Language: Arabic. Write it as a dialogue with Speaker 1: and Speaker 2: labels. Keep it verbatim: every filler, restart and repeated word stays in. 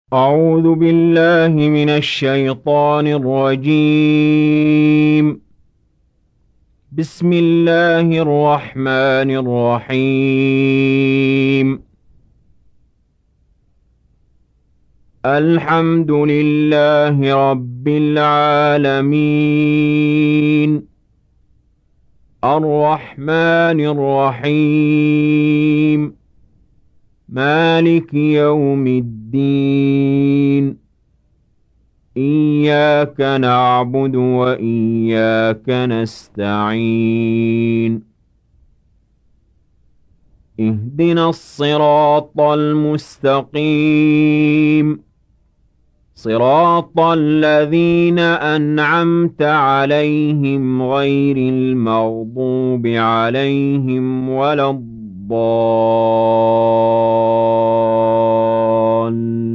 Speaker 1: أعوذ بالله من الشيطان الرجيم. بسم الله الرحمن الرحيم. الحمد لله رب العالمين. الرحمن الرحيم. مالك يوم الدين. إياك نعبد وإياك نستعين. اهدنا الصراط المستقيم، صراط الذين أنعمت عليهم غير المغضوب عليهم ولا الضالين.